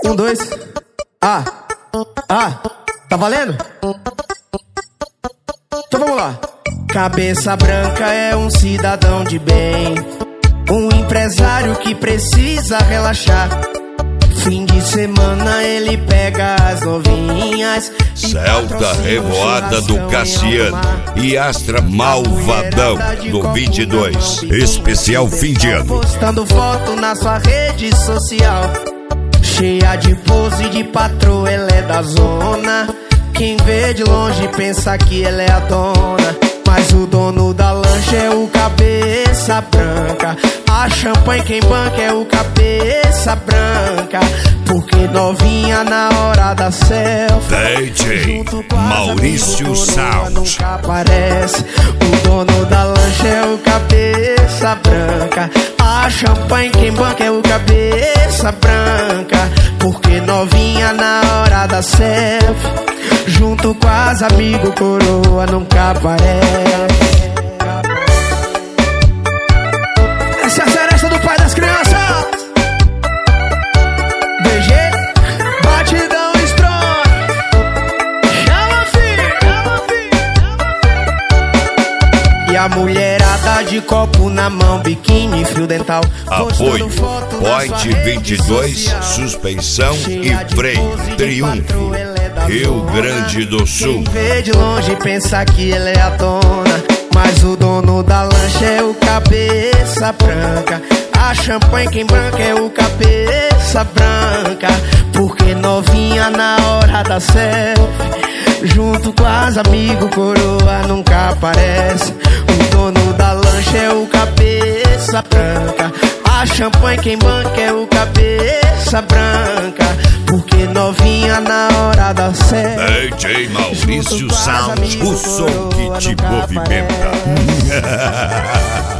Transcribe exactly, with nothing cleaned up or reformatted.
Um, dois. Ah, ah, tá valendo? Então vamos lá. Cabeça branca é um cidadão de bem, um empresário que precisa relaxar. Fim de semana ele pega as novinhas. Celta Revoada do Cassiano e Astra Malvadão do vinte e dois. Especial fim de ano. Postando foto na sua rede social, cheia de pose de patroa, ela é da zona. Quem vê de longe pensa que ela é a dona, mas o dono da lancha é o cabeça branca. A champanhe quem banca é o cabeça branca, porque novinha na hora da selfie D J Maurício Sound nunca aparece. O dono da lancha é o cabeça branca. A champanhe quem banca é o cabeça branca, porque novinha na hora da selfie, junto com as amigos coroa nunca aparece. Essa é a seresta do pai das crianças. D G, batidão strong. Chama, filho, chama, filho. E a mulherada de copo na mão, biquíni, fio dental. Apoio Point vinte e dois, suspensão e freio, Triunfo, Rio Grande do Sul. Quem vê de longe pensa que ela é a dona, mas o dono da lancha é o cabeça branca. A champanhe quem branca é o cabeça branca, porque novinha na hora da selfie, junto com as amigos coroa nunca aparece. O dono da lancha é o cabeça branca. A champanhe quem banca é o cabeça branca, porque novinha na hora da selfie. D J Maurício Sound, o som que te movimenta.